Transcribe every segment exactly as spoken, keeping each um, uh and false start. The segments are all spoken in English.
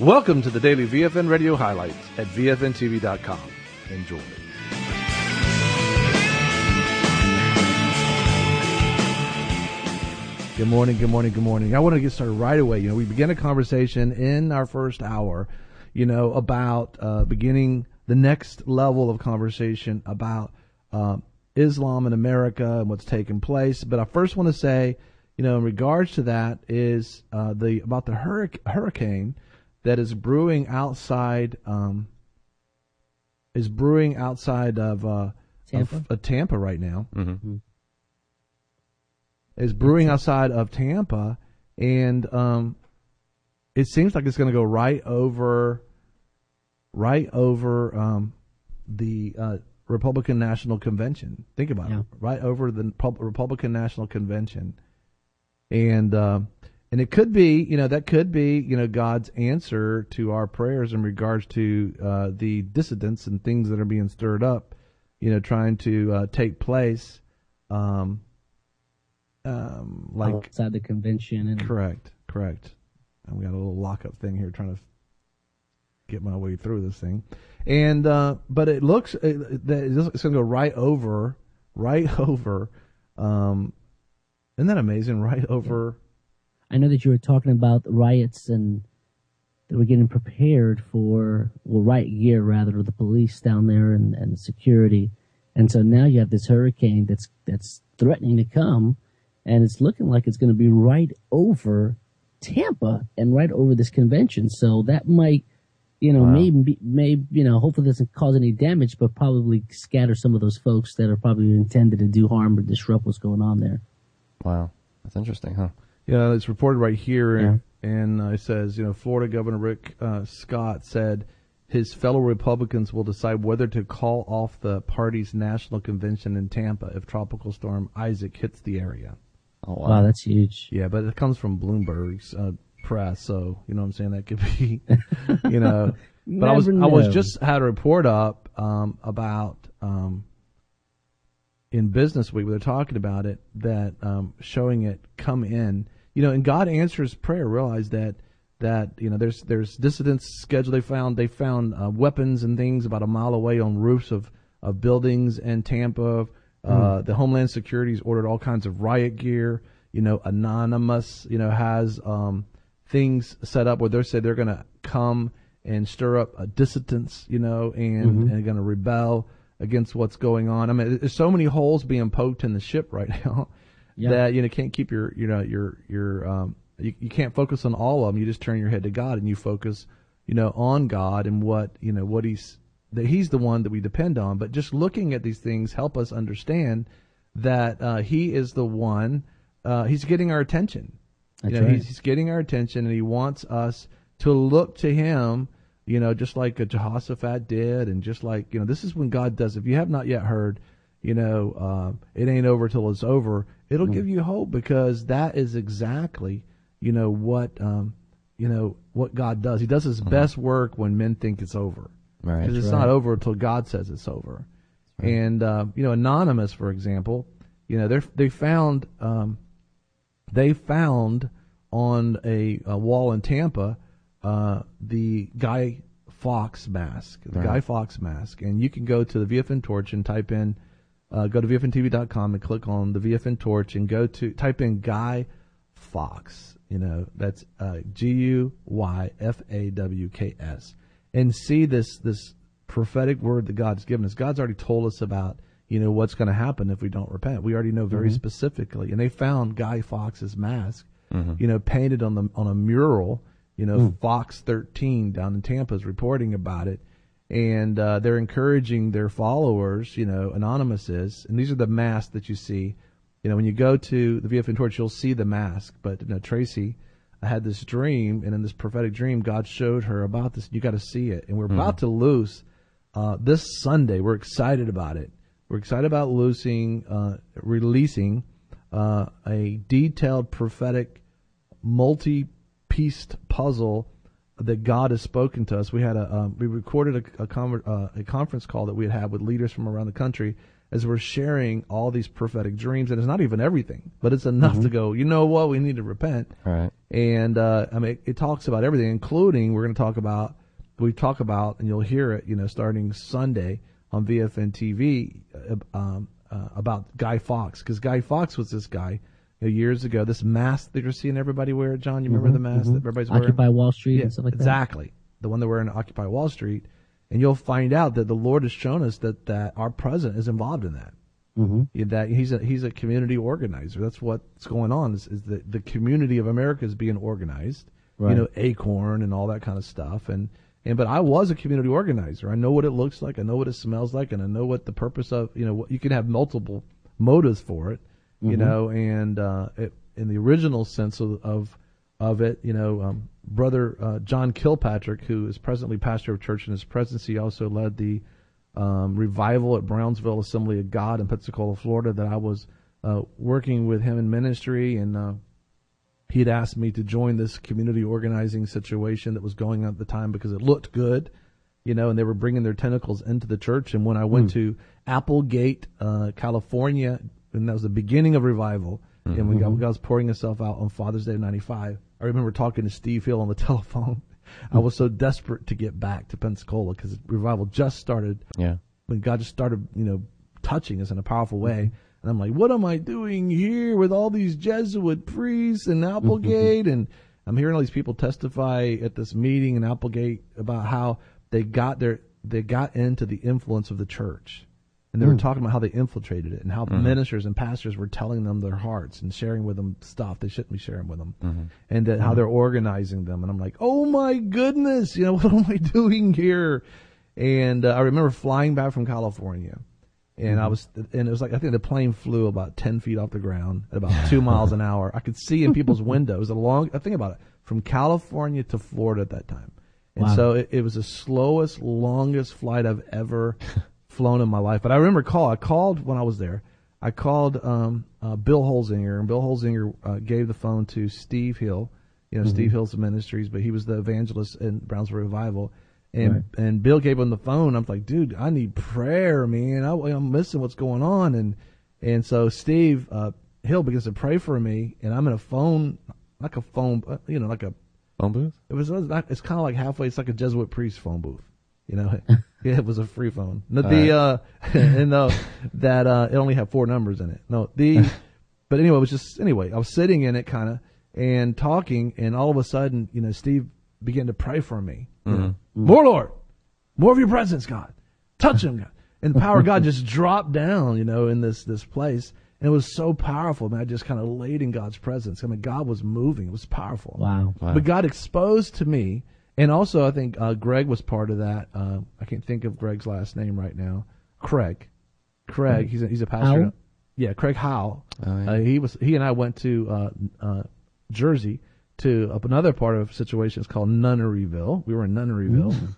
Welcome to the daily V F N Radio Highlights at V F N T V dot com. Enjoy. Good morning, good morning, good morning. I want to get started right away. You know, we began a conversation in our first hour, you know, about uh, beginning the next level of conversation about uh, Islam in America and what's taking place. But I first want to say, you know, in regards to that is uh, the about the hurric- hurricane that is brewing outside um, is brewing outside of uh, Tampa, of, uh, Tampa right now. Mm-hmm. Is brewing outside of Tampa, and um, it seems like it's going to go right over, right over um, the uh, Republican National Convention. Think about yeah. it, right over the Republican National Convention, and uh, and it could be, you know, that could be, you know, God's answer to our prayers in regards to uh, the dissidents and things that are being stirred up, you know, trying to uh, take place. Um, Um, like outside the convention. And correct, correct. And we got a little lockup thing here, trying to get my way through this thing. And uh, but it looks it, that it's going to go right over, right over. Um, isn't that amazing? Right over. Yeah. I know that you were talking about riots and that we're getting prepared for well, riot gear rather, the police down there and, and security. And so now you have this hurricane that's that's threatening to come. And it's looking like it's going to be right over Tampa and right over this convention. So that might, you know, wow. maybe, maybe, you know, hopefully doesn't cause any damage, but probably scatter some of those folks that are probably intended to do harm or disrupt what's going on there. Wow. That's interesting, huh? Yeah, it's reported right here. Yeah. And, and uh, it says, you know, Florida Governor Rick uh, Scott said his fellow Republicans will decide whether to call off the party's national convention in Tampa if Tropical Storm Isaac hits the area. Oh, wow. wow, that's huge. Yeah, but it comes from Bloomberg's uh, press, so you know what I'm saying. That could be, you know. But I was know. I was just had a report up um, about um, in Business Week where they're talking about it, that um, showing it come in, you know, and God answers prayer. Realize that that you know there's there's dissidents scheduled. They found they found uh, weapons and things about a mile away on roofs of of buildings in Tampa. Uh, the Homeland Security's ordered all kinds of riot gear. You know, Anonymous, you know, has um, things set up where they say they're going to come and stir up uh, dissidents, you know, and, mm-hmm. and going to rebel against what's going on. I mean, there's so many holes being poked in the ship right now yeah. that, you know, can't keep your, you know, your, your, um, you, you can't focus on all of them. You just turn your head to God and you focus, you know, on God and what, you know, what he's, that he's the one that we depend on. But just looking at these things help us understand that uh, he is the one, uh, he's getting our attention. That's you know, right. he's, he's getting our attention, and he wants us to look to him, you know, just like Jehoshaphat did, and just like, you know, this is when God does. If you have not yet heard, you know, uh, it ain't over till it's over, it'll mm. give you hope, because that is exactly, you know, what, um, you know, what God does. He does his mm. best work when men think it's over. Right. Because it's right. not over until God says it's over. Right. And, uh, you know, Anonymous, for example, you know, they they found, um, they found on a, a wall in Tampa, uh, the Guy Fawkes mask, the right. Guy Fawkes mask. And you can go to the V F N Torch and type in, uh, go to V F N T V dot com and click on the V F N Torch and go to, type in Guy Fawkes. You know, that's, uh, G U Y F A W K S. And see this this prophetic word that God's given us. God's already told us about, you know, what's going to happen if we don't repent. We already know very mm-hmm. specifically. And they found Guy Fawkes' mask, mm-hmm. you know, painted on the on a mural. You know, mm. Fox thirteen down in Tampa is reporting about it. And uh, they're encouraging their followers, you know, Anonymous is. And these are the masks that you see. You know, when you go to the V F N Torch, you'll see the mask. But, you know, Tracy, I had this dream, and in this prophetic dream, God showed her about this. You got to see it. And we're mm-hmm. about to loose uh, this Sunday. We're excited about it. We're excited about loosing, uh, releasing uh, a detailed prophetic multi-pieced puzzle that God has spoken to us. We had a um, we recorded a a, con- uh, a conference call that we had had with leaders from around the country as we're sharing all these prophetic dreams, and it's not even everything, but it's enough mm-hmm. to go, you know what, we need to repent. Right. And uh, I mean, it, it talks about everything, including we're going to talk about, we talk about, and you'll hear it, you know, starting Sunday on V F N T V uh, um, uh, about Guy Fawkes, because Guy Fawkes was this guy you know, years ago, this mask that you're seeing everybody wear, John, you remember mm-hmm, the mask mm-hmm. that everybody's wearing? Occupy Wall Street yeah, and stuff like exactly. that. Exactly. The one that we're in Occupy Wall Street. And you'll find out that the Lord has shown us that, that our president is involved in that. Mm-hmm. That he's a he's a community organizer. That's what's going on. Is, is that the community of America is being organized. Right. You know, Acorn and all that kind of stuff. And and but I was a community organizer. I know what it looks like. I know what it smells like, and I know what the purpose of. You know, what, you can have multiple motives for it. Mm-hmm. You know, and uh, it, in the original sense of of, of it, you know. Um, Brother uh, John Kilpatrick, who is presently pastor of church in his presidency, also led the um, revival at Brownsville Assembly of God in Pensacola, Florida, that I was uh, working with him in ministry, and uh, he had asked me to join this community organizing situation that was going on at the time because it looked good, you know, and they were bringing their tentacles into the church. And when I went mm. to Applegate, uh, California, and that was the beginning of revival, mm-hmm. and when God, God was pouring himself out on Father's Day of ninety-five, I remember talking to Steve Hill on the telephone. I was so desperate to get back to Pensacola because revival just started. Yeah. When God just started, you know, touching us in a powerful way. Mm-hmm. And I'm like, what am I doing here with all these Jesuit priests in Applegate? Mm-hmm. And I'm hearing all these people testify at this meeting in Applegate about how they got their, they got into the influence of the church. And they mm. were talking about how they infiltrated it and how mm-hmm. ministers and pastors were telling them their hearts and sharing with them stuff they shouldn't be sharing with them. Mm-hmm. And that mm-hmm. how they're organizing them. And I'm like, oh my goodness, you know, what am I doing here? And uh, I remember flying back from California. And mm-hmm. I was, and it was like, I think the plane flew about ten feet off the ground at about two miles an hour. I could see in people's windows, a long, I think about it, from California to Florida at that time. And wow. so it, it was the slowest, longest flight I've ever flown in my life. But I remember call. I called when I was there. I called um, uh, Bill Holzinger, and Bill Holzinger uh, gave the phone to Steve Hill. You know, mm-hmm. Steve Hill's Ministries, but he was the evangelist in Brownsville Revival. And right. and Bill gave him the phone. I'm like, dude, I need prayer, man. I, I'm missing what's going on. And and so Steve uh, Hill begins to pray for me, and I'm in a phone, like a phone, you know, like a phone booth. It was not. It's kind of like halfway. It's like a Jesuit priest phone booth. You know, it was a free phone. No, the uh, and uh, that uh, it only had four numbers in it. No, the but anyway, it was just anyway. I was sitting in it, kind of, and talking, and all of a sudden, you know, Steve began to pray for me. Mm-hmm. You know, more Lord, more of your presence, God, touch him, God, and the power of God just dropped down, you know, in this this place, and it was so powerful. Man, I just kind of laid in God's presence. I mean, God was moving. It was powerful. Wow. wow. But God exposed to me. And also, I think uh, Greg was part of that. Uh, I can't think of Greg's last name right now. Craig. Craig. He's a, he's a pastor. Howell? Yeah, Craig Howell. Oh, yeah. uh, he was. He and I went to uh, uh, Jersey to uh, another part of situation. It's called Nunneryville. We were in Nunneryville, mm.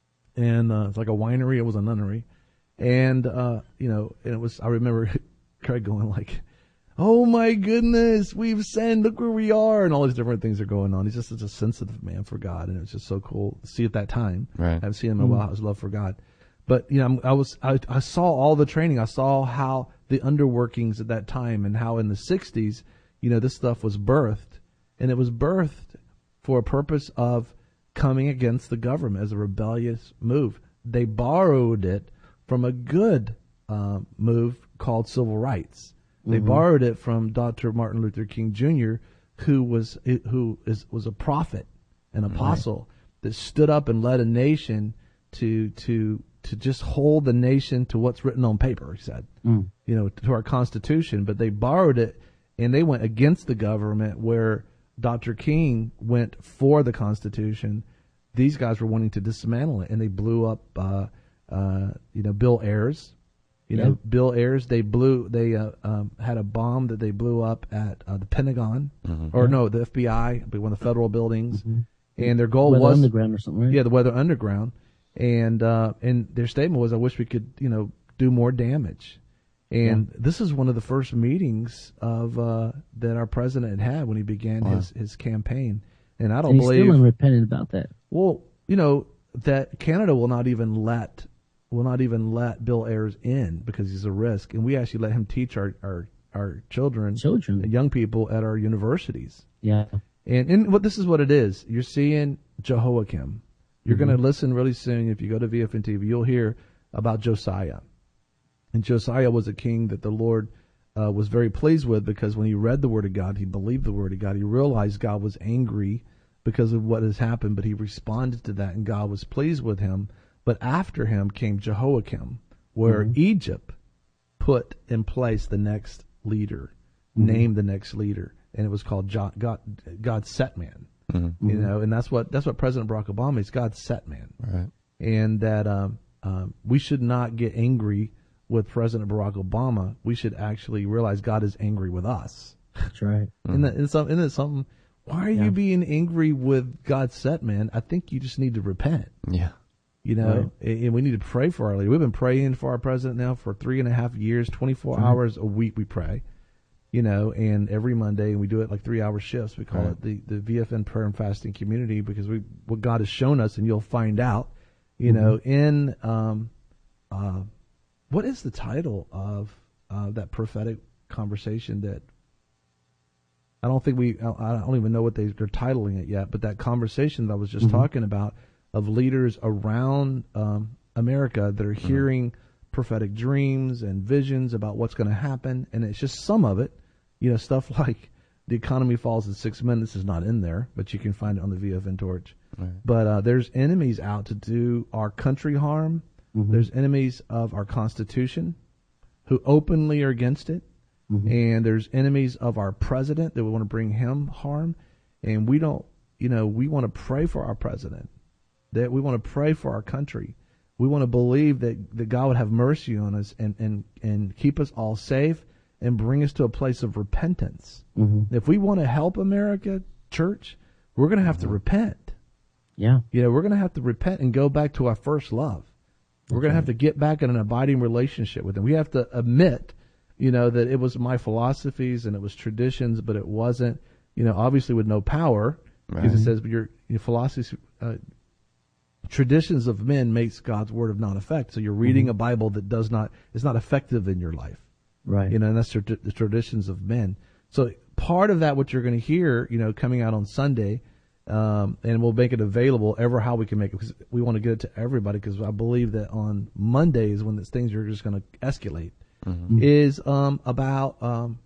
and uh, it's like a winery. It was a nunnery, and uh, you know, and it was. I remember Craig going like, oh my goodness, we've sinned, look where we are, and all these different things are going on. He's just such a sensitive man for God, and it was just so cool to see at that time. Right. I haven't seen him in a while, his love for God. But, you know, I was, I, I saw all the training. I saw how the underworkings at that time and how in the sixties, you know, this stuff was birthed. And it was birthed for a purpose of coming against the government as a rebellious move. They borrowed it from a good uh, move called civil rights. They mm-hmm. borrowed it from Doctor Martin Luther King Junior, who was who is was a prophet, an apostle right. that stood up and led a nation to to to just hold the nation to what's written on paper. He said, mm. you know, to our Constitution. But they borrowed it and they went against the government, where Doctor King went for the Constitution. These guys were wanting to dismantle it, and they blew up, uh, uh, you know, Bill Ayers. You know, yeah. Bill Ayers, they blew, they uh, um, had a bomb that they blew up at uh, the Pentagon, mm-hmm. or no, the F B I, one of the federal buildings, mm-hmm. and their goal Weather was Underground or something, right? Yeah, the Weather Underground, and uh, and their statement was, "I wish we could, you know, do more damage." And yeah. this is one of the first meetings of uh, that our president had had when he began wow. his his campaign, and I don't and he's believe still unrepentant about that. Well, you know that Canada will not even let will not even let Bill Ayers in because he's a risk, and we actually let him teach our our, our children, Children. young people at our universities. Yeah. And, and what this is what it is. You're seeing Jehoiakim. You're Mm-hmm. going to listen really soon. If you go to V F N T V, you'll hear about Josiah. And Josiah was a king that the Lord uh, was very pleased with, because when he read the Word of God, he believed the Word of God. He realized God was angry because of what has happened, but he responded to that, and God was pleased with him. But after him came Jehoiakim, where Mhm. Egypt put in place the next leader, Mhm. named the next leader, and it was called Jo- God, God's set man. Mm-hmm. You know, and that's what that's what President Barack Obama is, God's set man, Right. and that um, um, we should not get angry with President Barack Obama. We should actually realize God is angry with us. That's right. Isn't that, isn't some- isn't it something? Why are Yeah. you being angry with God's set man? I think you just need to repent. Yeah. You know, and and we need to pray for our leader. We've been praying for our president now for three and a half years, twenty-four Right. hours a week we pray, you know, and every Monday, and we do it like three hour shifts. We call Right. it the, the V F N prayer and fasting community, because we, what God has shown us, and you'll find out, you Mm-hmm. know, in, um, uh, what is the title of, uh, that prophetic conversation that, I don't think we, I I don't even know what they, they're titling it yet, but that conversation that I was just Mhm. talking about, of leaders around um, America that are hearing prophetic dreams and visions about what's going to happen, and it's just some of it, you know, stuff like the economy falls in six minutes is not in there, but you can find it on the V F N Torch. Right. But uh, there's enemies out to do our country harm. Mhm. There's enemies of our Constitution who openly are against it. Mhm. And there's enemies of our president that we want to bring him harm. And we don't, you know, we want to pray for our president, that we want to pray for our country. We want to believe that, that God would have mercy on us and, and, and keep us all safe and bring us to a place of repentance. Mhm. If we want to help America, church, we're going to have to repent. Yeah. You know, we're going to have to repent and go back to our first love. We're going to have to get back in an abiding relationship with him. We have to admit, you know, that it was my philosophies and it was traditions, but it wasn't, you know, obviously with no power, because it says your, your philosophies, uh, traditions of men makes God's word of non effect. So you're reading Mhm. a Bible that does not, is not effective in your life. Right. You know, and that's the, the traditions of men. So part of that, what you're going to hear, you know, coming out on Sunday, um, and we'll make it available ever how we can make it, because we want to get it to everybody, because I believe that on Mondays when these things are just going to escalate, Mm-hmm. is um, about um,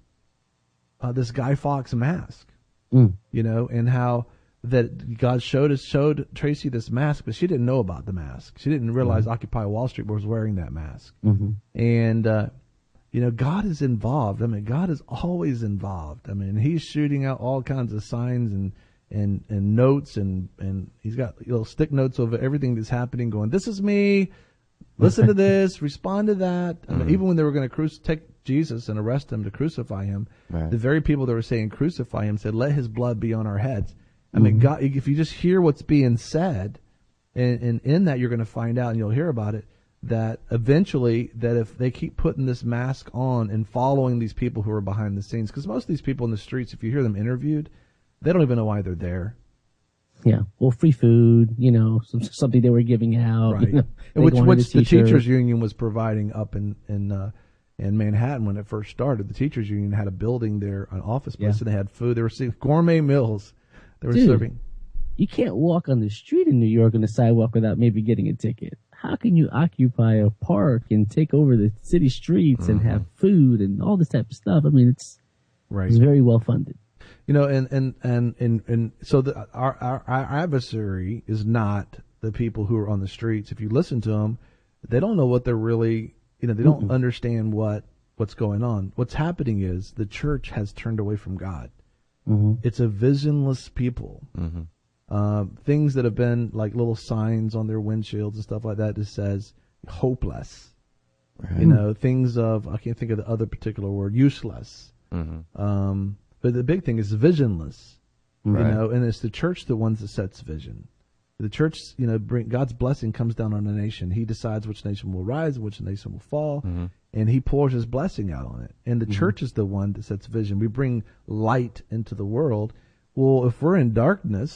uh, this Guy Fawkes mask, Mm. you know, and how that God showed us, showed Tracy this mask, but she didn't know about the mask. She didn't realize Occupy Wall Street was wearing that mask. Mhm. And, uh, you know, God is involved. I mean, God is always involved. I mean, he's shooting out all kinds of signs and, and, and notes, and, and he's got little stick notes over everything that's happening going, this is me, listen to this, respond to that. I mean, Mhm. even when they were going to cruci- take Jesus and arrest him to crucify him, Right. the very people that were saying crucify him said, let his blood be on our heads. I mean, God, if you just hear what's being said, and, and in that you're going to find out, and you'll hear about it, that eventually, that if they keep putting this mask on and following these people who are behind the scenes, because most of these people in the streets, if you hear them interviewed, they don't even know why they're there. Yeah. Well, free food, you know, some, something they were giving out. Right. You know, And they which wanted which a the t-shirt. teachers union was providing up in in uh, in Manhattan when it first started. The teachers union had a building there, an office place, Yeah. and they had food. They were serving gourmet meals. They were Dude. serving. You can't walk on the street in New York on the sidewalk without maybe getting a ticket. How can you occupy a park and take over the city streets and have food and all this type of stuff? I mean, it's Right. it's very well funded. You know, and and and and, and so the, our, our our adversary is not the people who are on the streets. If you listen to them, they don't know what they're really. You know, they don't Mm-mm. understand what what's going on. What's happening is the church has turned away from God. Mm-hmm. It's a visionless people. Mm-hmm. Uh, things that have been like little signs on their windshields and stuff like that that says hopeless. Right. You know, things of, I can't think of the other particular word, useless. Mm-hmm. Um, but the big thing is visionless. Right. You know, and it's the church the ones that sets vision. The church, you know, bring God's blessing comes down on a nation. He decides which nation will rise, which nation will fall, Mm-hmm. and he pours his blessing out on it. And the church is the one that sets vision. We bring light into the world. Well, if we're in darkness,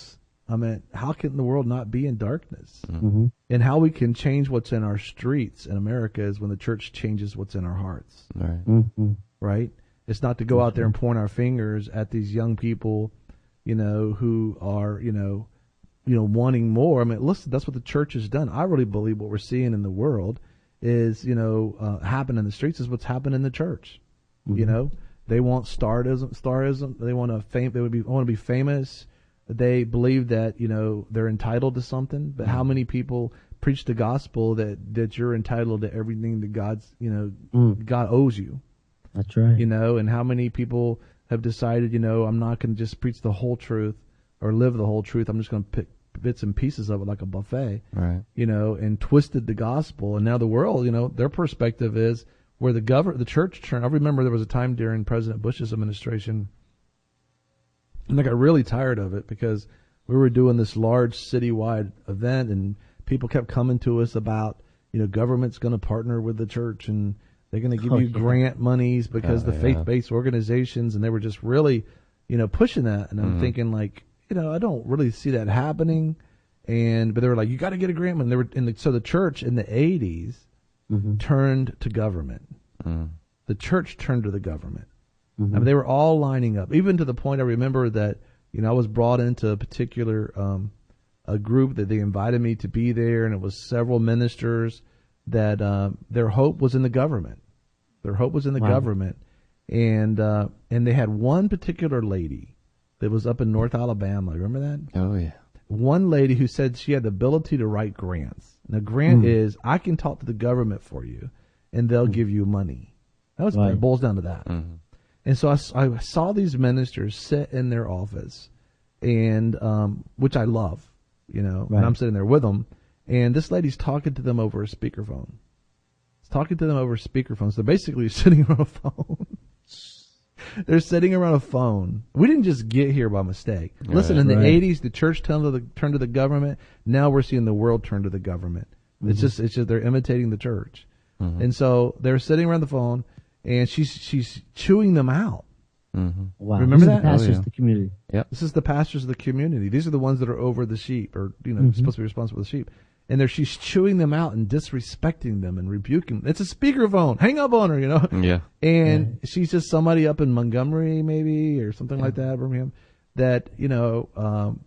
I mean, how can the world not be in darkness? Mm-hmm. And how we can change what's in our streets in America is when the church changes what's in our hearts, Right. Mm-hmm. right? It's not to go out there and point our fingers at these young people, you know, who are, you know, you know, wanting more. I mean, listen, that's what the church has done. I really believe what we're seeing in the world is, you know, uh, happen in the streets is what's happened in the church. Mm-hmm. You know, they want starism, starism. They want to fame. They would be want to be famous. They believe that, you know, they're entitled to something. But how many people preach the gospel that that you're entitled to everything that God's, you know, Mm. God owes you. That's right. You know, and how many people have decided, you know, I'm not going to just preach the whole truth or live the whole truth. I'm just going to pick bits and pieces of it like a buffet, Right. you know, and twisted the gospel. And now the world, you know, their perspective is where the government, the church turned. I remember there was a time during President Bush's administration, and I got really tired of it because we were doing this large citywide event, and people kept coming to us about, you know, government's going to partner with the church and they're going to give Oh, you yeah. grant monies because Oh, the yeah. faith-based organizations, and they were just really, you know, pushing that. And I'm Mhm. thinking, like, you know, I don't really see that happening. And but they were like, you got to get a grant money. They were in the, so the church in the eighties Mm-hmm. turned to government. Mm. The church turned to the government. Mm-hmm. I mean, they were all lining up, even to the point I remember that, you know, I was brought into a particular um, a group that they invited me to be there, and it was several ministers that um, their hope was in the government. Their hope was in the Wow. government, and uh, and they had one particular lady that was up in North Alabama. Remember that? Oh yeah. One lady who said she had the ability to write grants. Now, grant Mm. is I can talk to the government for you, and they'll give you money. That was Right. it boils down to that. Mm. And so I, s- I saw these ministers sit in their office, and um, which I love, you know. Right. And I'm sitting there with them, and this lady's talking to them over a speakerphone. She's talking to them over a speakerphone. So basically, sitting around a phone. They're sitting around a phone. We didn't just get here by mistake. Listen, in the Right. eighties, the church turned to the turned to the government. Now we're seeing the world turn to the government. It's just it's just they're imitating the church. Mhm. And so they're sitting around the phone, and she's she's chewing them out. Mhm. Wow. Remember These are that? the pastors Oh, yeah. of the community. Yep. This is the pastors of the community. These are the ones that are over the sheep, or you know, Mhm. supposed to be responsible for the sheep. And they're she's chewing them out and disrespecting them and rebuking them. It's a speakerphone. Hang up on her, you know. Yeah. And she's just somebody up in Montgomery, maybe, or something like that, Birmingham, that, you know, um,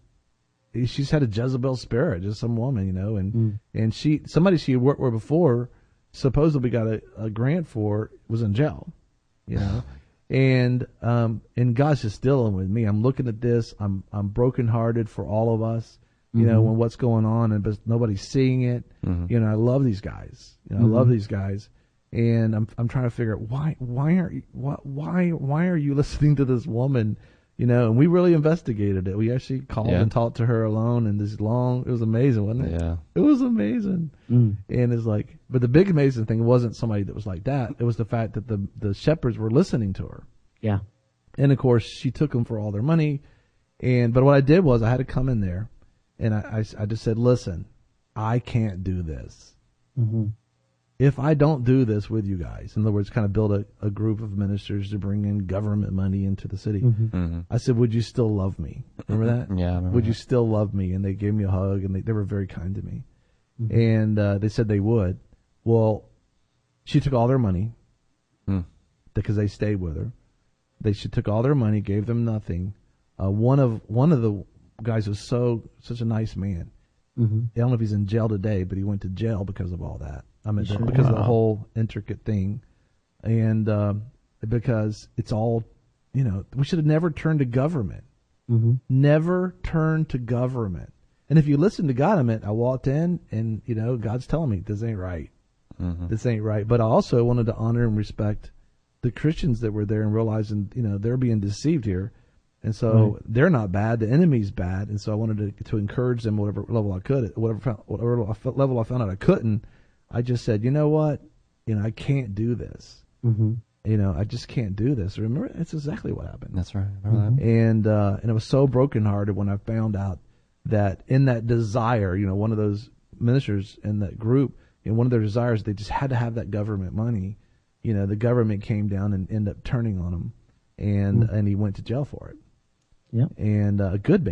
she's had a Jezebel spirit, just some woman, you know, and, Mm. and she, somebody she had worked with before, supposedly got a, a grant for, was in jail, you know. And, um, and God's just dealing with me. I'm looking at this. I'm, I'm brokenhearted for all of us, you know, Mhm. when what's going on, and but nobody's seeing it. Mhm. You know, I love these guys. You know, Mhm. I love these guys, and I'm I'm trying to figure out why why are you, why why why are you listening to this woman? You know, and we really investigated it. We actually called Yeah. and talked to her alone, and this long. It was amazing, wasn't it? Yeah. It was amazing. Mm. And it's like, but the big amazing thing wasn't somebody that was like that. It was the fact that the the shepherds were listening to her. Yeah. And of course, she took them for all their money. And but what I did was I had to come in there, and I, I, I just said, listen, I can't do this. Mm-hmm. If I don't do this with you guys, in other words, kind of build a, a group of ministers to bring in government money into the city, Mm-hmm. Mm-hmm. I said, would you still love me? Remember that? Yeah. I remember Would you that. still love me? And they gave me a hug, and they, they were very kind to me. Mhm. And uh, they said they would. Well, she took all their money Mm. because they stayed with her. They she took all their money, gave them nothing. Uh, one of one of the guys was so such a nice man. Mm-hmm. I don't know if he's in jail today, but he went to jail because of all that. I mean, Sure. because of the Wow. whole intricate thing, and um, because it's all, you know, we should have never turned to government. Mm-hmm. Never turn to government. And if you listen to God, I mean, I walked in, and you know, God's telling me this ain't right. Mhm. This ain't right. But I also wanted to honor and respect the Christians that were there, and realizing, you know, they're being deceived here. And so Right. they're not bad. The enemy's bad. And so I wanted to, to encourage them whatever level I could, whatever, whatever level I found out I couldn't. I just said, you know what? You know, I can't do this. Mm-hmm. You know, I just can't do this. Remember, it's exactly what happened. That's right. I remember And, uh, and I was so brokenhearted when I found out that in that desire, you know, one of those ministers in that group, you know, one of their desires, they just had to have that government money. You know, the government came down and ended up turning on him, and, Mm. and he went to jail for it. Yep. And uh, a good man,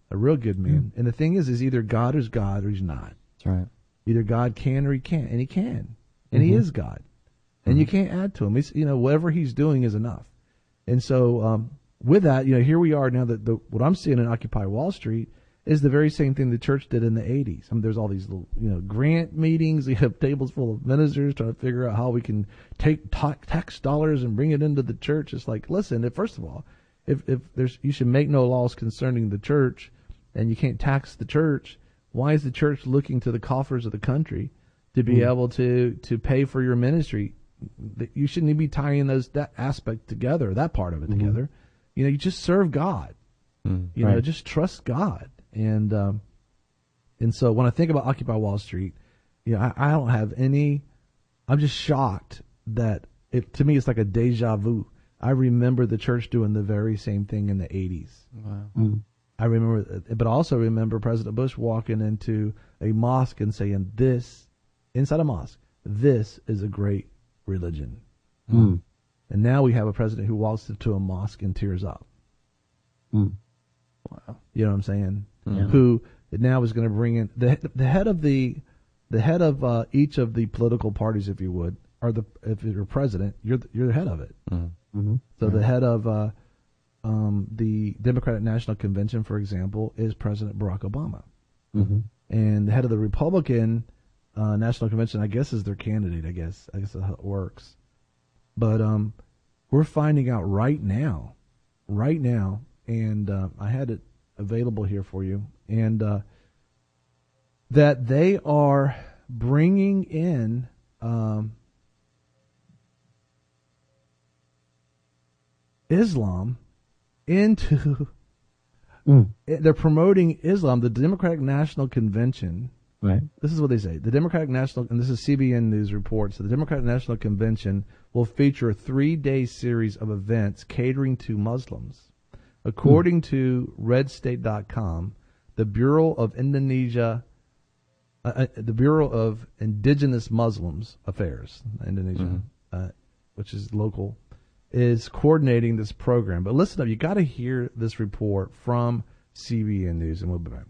a real good man. And the thing is, is either God is God or he's not. That's right. Either God can or he can't, and he can, and Mm-hmm. he is God, and Mm-hmm. you can't add to him. It's, you know, whatever he's doing is enough. And so, um, with that, you know, here we are now. That the what I'm seeing in Occupy Wall Street is the very same thing the church did in the eighties. I mean, there's all these little, you know, grant meetings. We have tables full of ministers trying to figure out how we can take ta- tax dollars and bring it into the church. It's like, listen, if, first of all, if if there's you should make no laws concerning the church, and you can't tax the church. Why is the church looking to the coffers of the country to be mm. able to, to pay for your ministry? You shouldn't even be tying those that aspect together, that part of it mm-hmm. together. You know, you just serve God. Mm, you right. know, just trust God. And um, and so when I think about Occupy Wall Street, you know, I, I don't have any. I'm just shocked that it, to me it's like a deja vu. I remember the church doing the very same thing in the eighties. Wow. Mm. I remember, but I also remember President Bush walking into a mosque and saying, "This, inside a mosque, this is a great religion." Mm. And now we have a president who walks into a mosque and tears up. Mm. Wow, you know what I'm saying? Yeah. Who now is going to bring in the the head of the the head of uh, each of the political parties, if you would, are the if you're president, you're the, you're the head of it. Mm-hmm. Mm-hmm. So right. the head of uh, Um, the Democratic National Convention, for example, is President Barack Obama. Mm-hmm. And the head of the Republican uh, National Convention, I guess, is their candidate, I guess. I guess that's how it works. But um, we're finding out right now, right now, and uh, I had it available here for you, and uh, that they are bringing in um, Islam into mm. they're promoting Islam. The Democratic National Convention, right? This is what they say. The Democratic National, and this is C B N News reports, the Democratic National Convention will feature a three-day series of events catering to Muslims. According mm. to red state dot com, the Bureau of Indonesia, uh, the Bureau of Indigenous Muslims Affairs, Indonesia, mm-hmm. uh, which is local, is coordinating this program. But listen up, you got to hear this report from C B N News, and we'll be back.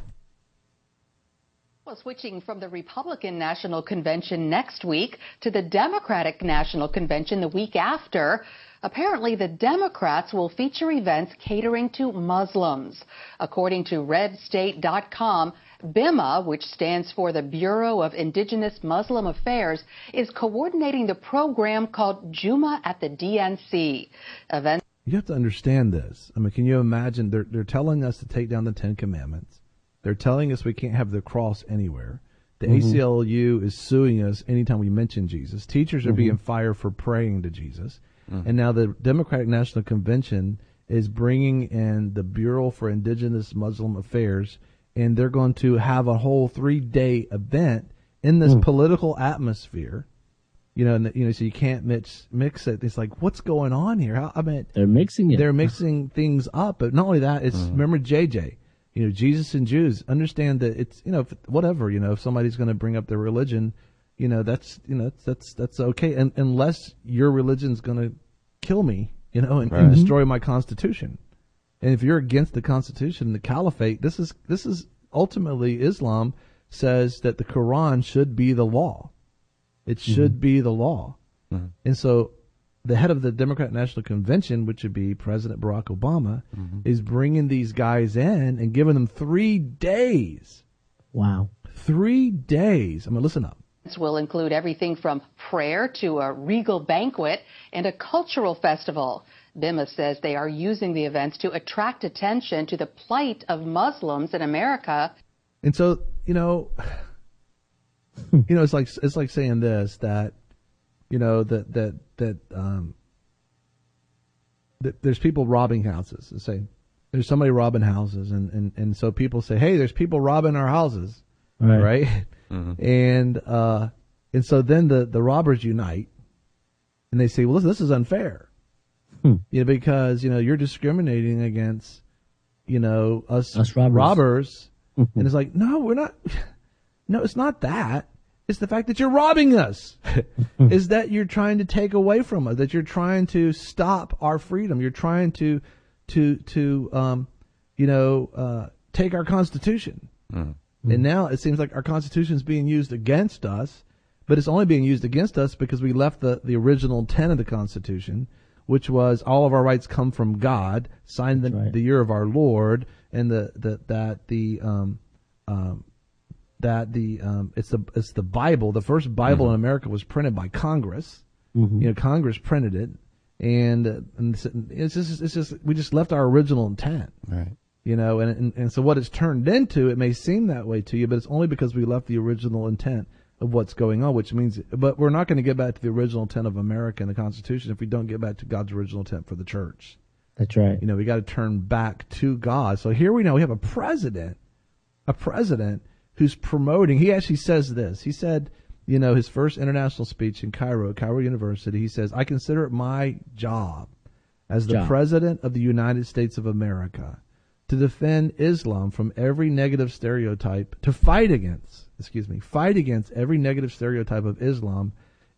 Well, switching from the Republican National Convention next week to the Democratic National Convention the week after, apparently the Democrats will feature events catering to Muslims. According to red state dot com, B I M A, which stands for the Bureau of Indigenous Muslim Affairs, is coordinating the program called Juma at the D N C. Events. You have to understand this. I mean, can you imagine? They're, they're telling us to take down the Ten Commandments. They're telling us we can't have the cross anywhere. The mm-hmm. A C L U is suing us anytime we mention Jesus. Teachers are mm-hmm. being fired for praying to Jesus. Mm-hmm. And now the Democratic National Convention is bringing in the Bureau for Indigenous Muslim Affairs, and they're going to have a whole three-day event in this mm. political atmosphere. You know, and, you know, so you can't mix mix it. It's like, what's going on here? How, I mean, they're mixing it. They're mixing things up. But not only that, it's mm. remember J J. You know, Jesus and Jews. Understand that it's, you know, if, whatever. You know, if somebody's going to bring up their religion, you know, that's you know that's that's, that's okay, and, unless your religion's going to kill me, you know, and, right. and destroy my Constitution. And if you're against the Constitution, the Caliphate, this is this is ultimately Islam says that the Quran should be the law. It should mm-hmm. be the law. Mm-hmm. And so the head of the Democratic National Convention, which would be President Barack Obama, mm-hmm. is bringing these guys in and giving them three days. Wow. Three days. I mean, listen up. Will include everything from prayer to a regal banquet and a cultural festival. B I M A says they are using the events to attract attention to the plight of Muslims in America. And so, you know, you know, it's like it's like saying this, that, you know, that that that um that there's people robbing houses. Let's say there's somebody robbing houses, and, and, and so people say, hey, there's people robbing our houses, right? right? Mm-hmm. And uh, and so then the, the robbers unite, and they say, well, listen, this is unfair, hmm. you know, because you know you're discriminating against, you know, us, us robbers. robbers. And it's like, no, we're not. No, it's not that. It's the fact that you're robbing us. Is that you're trying to take away from us? That you're trying to stop our freedom? You're trying to to to um, you know, uh, take our Constitution. Mm-hmm. And now it seems like our Constitution is being used against us, but it's only being used against us because we left the, the original intent of the Constitution, which was all of our rights come from God, signed the, right. the year of our Lord, and the, the that the um, um, that the um, it's the it's the Bible. The first Bible mm-hmm. in America was printed by Congress. Mm-hmm. You know, Congress printed it, and, uh, and it's just it's just we just left our original intent. Right. You know, and, and and so what it's turned into, it may seem that way to you, but it's only because we left the original intent of what's going on, which means, but we're not going to get back to the original intent of America and the Constitution if we don't get back to God's original intent for the church. That's right. You know, we got to turn back to God. So here we know we have a president, a president who's promoting, he actually says this. He said, you know, his first international speech in Cairo, Cairo University, he says, I consider it my job as the Job. President of the United States of America to defend Islam from every negative stereotype, to fight against, excuse me, fight against every negative stereotype of Islam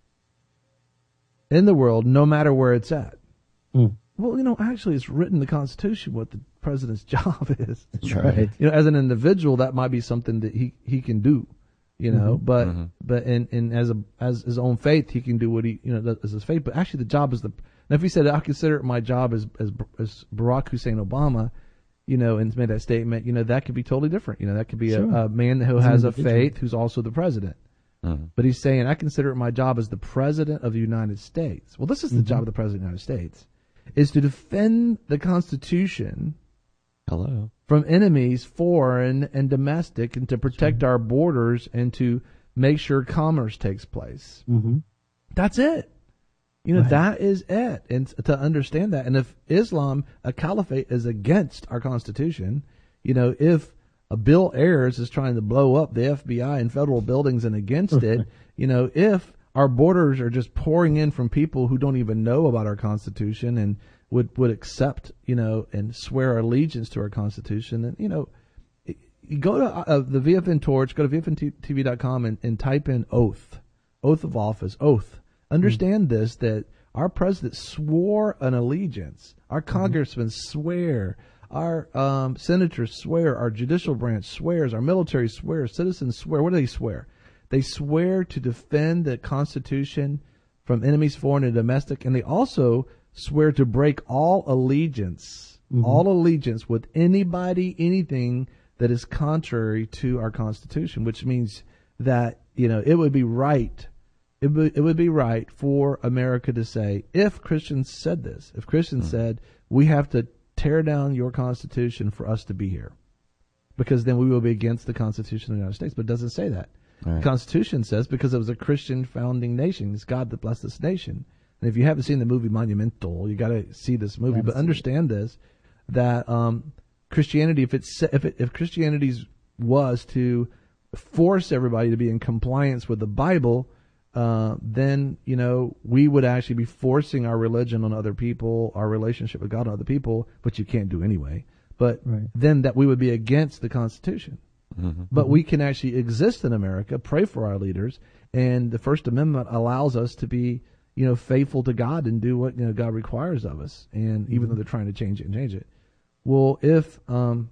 in the world, no matter where it's at. Mm. Well, you know, actually, it's written in the Constitution what the president's job is. That's right. You know, as an individual, that might be something that he, he can do. You know, Mm-hmm. but Mm-hmm. but in, in as a as his own faith, he can do what he you know does as his faith. But actually, the job is the. Now, if he said, I consider it my job as as as Barack Hussein Obama, you know, and made that statement, you know, that could be totally different. You know, that could be Sure. a, a man who As an has a individual. faith who's also the president. Mm-hmm. But he's saying, I consider it my job as the president of the United States. Well, this is the Mm-hmm. job of the president of the United States, is to defend the Constitution Hello. from enemies, foreign and domestic, and to protect our borders and to make sure commerce takes place. Mm-hmm. That's it. You know, Right. that is it. And to understand that, and if Islam, a caliphate, is against our Constitution, you know, if a Bill Ayers is trying to blow up the F B I and federal buildings and against it, you know, if our borders are just pouring in from people who don't even know about our Constitution and would, would accept, you know, and swear allegiance to our Constitution, and, you know, you go to uh, the V F N Torch, go to V F N T V dot com and, and type in oath, oath of office, oath. Understand mm-hmm. this, that our president swore an allegiance. Our congressmen mm-hmm. swear. Our um, senators swear. Our judicial branch swears. Our military swears. Citizens swear. What do they swear? They swear to defend the Constitution from enemies, foreign and domestic, and they also swear to break all allegiance, mm-hmm. all allegiance with anybody, anything that is contrary to our Constitution, which means that, you know, it would be right, it would, it would be right for America to say, if Christians said this, if Christians mm-hmm. said, we have to tear down your Constitution for us to be here, because then we will be against the Constitution of the United States. But it doesn't say that. Right. The Constitution says, because it was a Christian founding nation, it's God that blessed this nation. And if you haven't seen the movie Monumental, you got to see this movie. But understand this, that um, Christianity, if it's if it, if Christianity was to force everybody to be in compliance with the Bible, uh, then you know we would actually be forcing our religion on other people, our relationship with God on other people, which you can't do anyway. But Right. then that we would be against the Constitution. Mm-hmm. But we can actually exist in America, pray for our leaders, and the First Amendment allows us to be, you know, faithful to God and do what, you know, God requires of us. And even Mm-hmm. though they're trying to change it and change it, well, if um,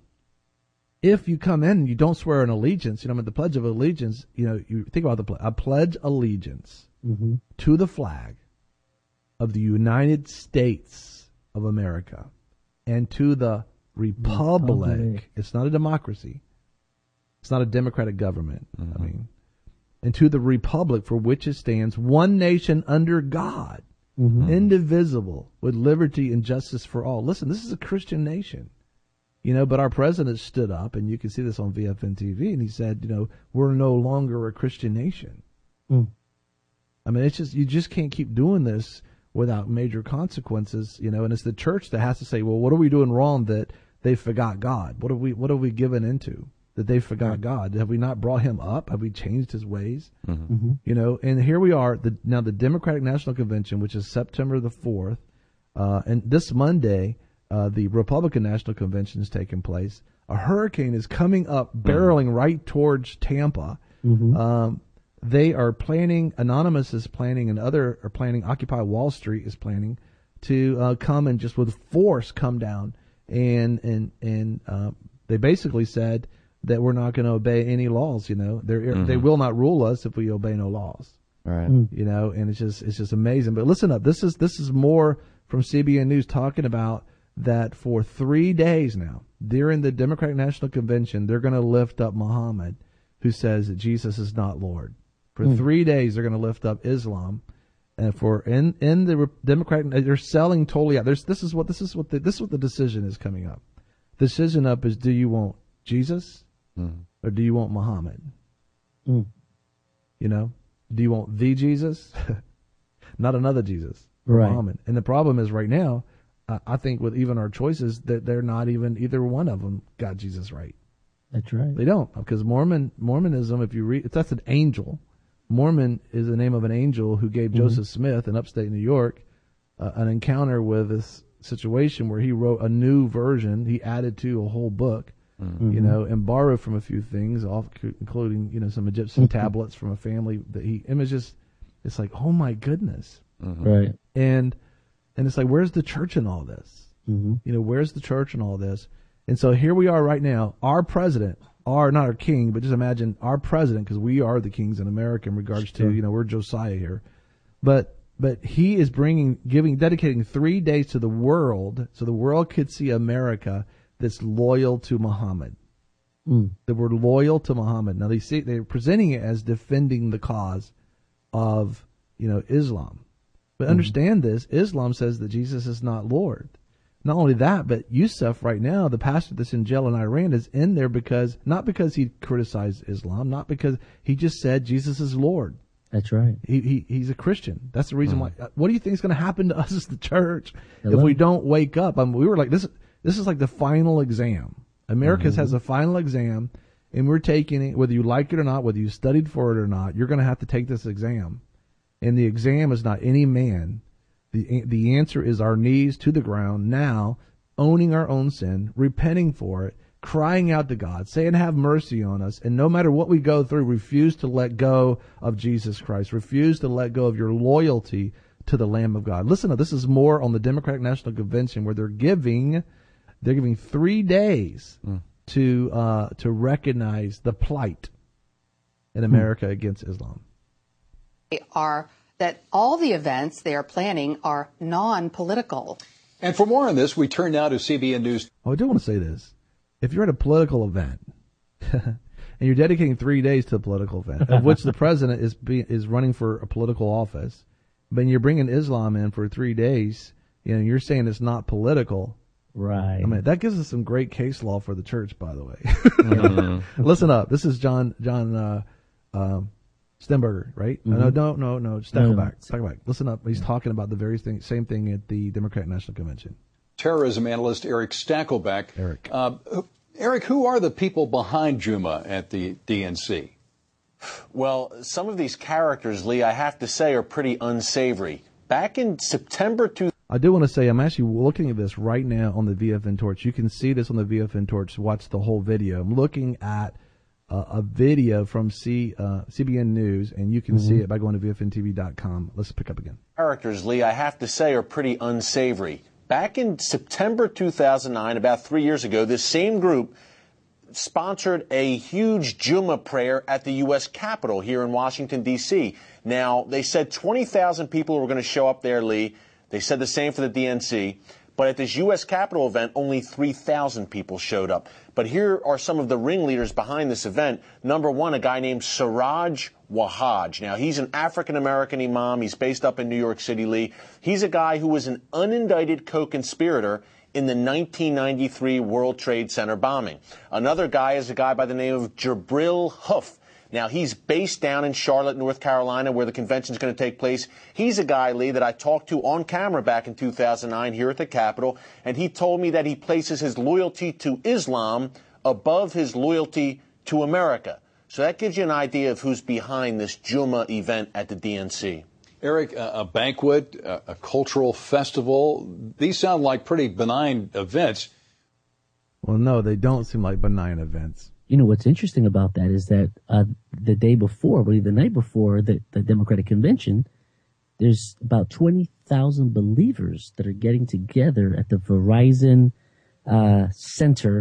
if you come in and you don't swear an allegiance, you know, I mean, the Pledge of Allegiance, you know, you think about the pledge. I pledge allegiance Mm-hmm. to the flag of the United States of America and to the Republic. Republic. It's not a democracy. It's not a democratic government. Mm-hmm. I mean, and to the Republic for which it stands, one nation under God, Mm-hmm. indivisible, with liberty and justice for all. Listen, this is a Christian nation, you know, but our president stood up, and you can see this on V F N T V, and he said, you know, we're no longer a Christian nation. Mm. I mean, it's just, you just can't keep doing this without major consequences, you know, and it's the church that has to say, well, what are we doing wrong that they forgot God? What have we, what have we given into that they forgot Right. God? Have we not brought him up? Have we changed his ways? Mm-hmm. Mm-hmm. You know, and here we are, the, now the Democratic National Convention, which is September the fourth, uh, and this Monday, uh, the Republican National Convention is taking place. A hurricane is coming up, barreling right towards Tampa. Mm-hmm. Um, they are planning, Anonymous is planning, and other are planning, Occupy Wall Street is planning to uh, come and just with force come down and and and uh, They basically said that we're not going to obey any laws. You know, they Mm-hmm. they will not rule us if we obey no laws. Right. You know, and it's just it's just amazing. But listen up, this is this is more from C B N News talking about that for three days now during the Democratic National Convention, they're going to lift up Muhammad, who says that Jesus is not Lord. For mm. three days, they're going to lift up Islam, and for in in the Democratic, they're selling totally out. There's this is what this is what the, this is what the decision is coming up. The decision up is: do you want Jesus mm. or do you want Muhammad? Mm. You know. Do you want the Jesus? Not another Jesus. Right. Muhammad. And the problem is right now, uh, I think with even our choices, that they're not even, either one of them got Jesus right. That's right. They don't. Because Mormon Mormonism, if you read, that's an angel. Mormon is the name of an angel who gave mm-hmm. Joseph Smith in upstate New York uh, an encounter with this situation where he wrote a new version. He added to a whole book. Mm-hmm. You know, and borrowed from a few things, including, you know, some Egyptian tablets from a family that he, it was just, it's like, oh my goodness. Mm-hmm. Right. And, and it's like, where's the church in all this? Mm-hmm. You know, where's the church in all this? And so here we are right now, our president, our, not our king, but just imagine our president, because we are the kings in America in regards sure. to, you know, we're Josiah here. But, but he is bringing, giving, dedicating three days to the world so the world could see America that's loyal to Muhammad. Mm. That we're loyal to Muhammad. Now they see they're presenting it as defending the cause of, you know, Islam. But mm. understand this, Islam says that Jesus is not Lord. Not only that, but Yusuf right now, the pastor that's in jail in Iran, is in there because not because he criticized Islam, not because he just said Jesus is Lord. That's right. He, he he's a Christian. That's the reason mm. why. What do you think is going to happen to us as the church Hello? if we don't wake up? I mean, we were like this. This is like the final exam. America mm-hmm. has a final exam, and we're taking it, whether you like it or not, whether you studied for it or not, you're going to have to take this exam. And the exam is not any man. The, the answer is our knees to the ground now, owning our own sin, repenting for it, crying out to God, saying, have mercy on us. And no matter what we go through, refuse to let go of Jesus Christ. Refuse to let go of your loyalty to the Lamb of God. Listen, this is more on the Democratic National Convention where they're giving... They're giving three days mm. to uh, to recognize the plight in America mm. against Islam. They are that all the events they are planning are non-political. And for more on this, we turn now to C B N News. Oh, I do want to say this. If you're at a political event and you're dedicating three days to a political event, of which the president is be, is running for a political office, but you're bringing Islam in for three days, you know, you're saying it's not political. Right. I mean, that gives us some great case law for the church, by the way. mm-hmm. Listen up. This is John John uh, um, Stenberger, right? Mm-hmm. No, no, no, no. Just tackle no, back. Tackle back. Listen up. He's yeah. talking about the very thing, same thing at the Democratic National Convention. Terrorism analyst Eric Stakelbeck. Eric. Uh, Eric, who are the people behind Juma at the D N C? Well, some of these characters, Lee, I have to say, are pretty unsavory. Back in September two thousand. I do want to say I'm actually looking at this right now on the V F N Torch. You can see this on the V F N Torch. Watch the whole video. I'm looking at uh, a video from C, uh, C B N News, and you can mm-hmm. see it by going to V F N T V dot com. Let's pick up again. Characters, Lee, I have to say, are pretty unsavory. Back in September two thousand nine, about three years ago, this same group sponsored a huge Juma prayer at the U S Capitol here in Washington, D C Now, they said twenty thousand people were going to show up there, Lee. They said the same for the D N C. But at this U S Capitol event, only three thousand people showed up. But here are some of the ringleaders behind this event. Number one, a guy named Siraj Wahhaj. Now, he's an African-American imam. He's based up in New York City, Lee. He's a guy who was an unindicted co-conspirator in the nineteen ninety-three World Trade Center bombing. Another guy is a guy by the name of Jabril Hoof. Now, he's based down in Charlotte, North Carolina, where the convention is going to take place. He's a guy, Lee, that I talked to on camera back in two thousand nine here at the Capitol, and he told me that he places his loyalty to Islam above his loyalty to America. So that gives you an idea of who's behind this Juma event at the D N C. Eric, a banquet, a cultural festival, these sound like pretty benign events. Well, no, they don't seem like benign events. You know, what's interesting about that is that uh, the day before, I believe the night before the, the Democratic Convention, there's about twenty thousand believers that are getting together at the Verizon uh, Center. It's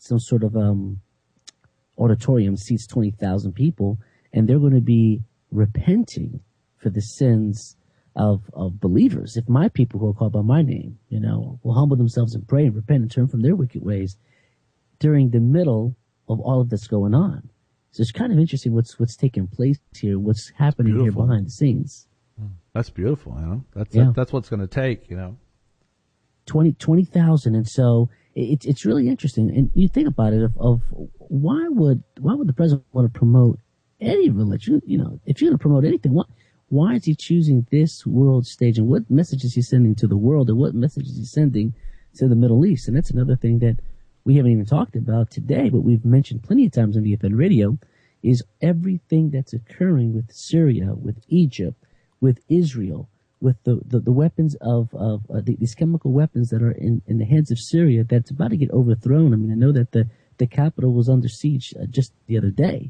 some sort of um, auditorium, seats twenty thousand people, and they're going to be repenting for the sins of, of believers. If my people who are called by my name, you know, will humble themselves and pray and repent and turn from their wicked ways during the middle of all of this going on. So it's kind of interesting what's what's taking place here, what's happening here behind the scenes. That's beautiful, you know. That's Yeah. that, that's what's going to take, you know. twenty thousand, and so it's it's really interesting. And you think about it, of, of why would why would the president want to promote any religion? You know, if you're going to promote anything, why why is he choosing this world stage, and what message is he sending to the world, and what message is he sending to the Middle East? And that's another thing that we haven't even talked about today, but we've mentioned plenty of times on V F N Radio, is everything that's occurring with Syria, with Egypt, with Israel, with the, the, the weapons of, of uh, the, these chemical weapons that are in, in the hands of Syria that's about to get overthrown. I mean, I know that the, the capital was under siege uh, just the other day.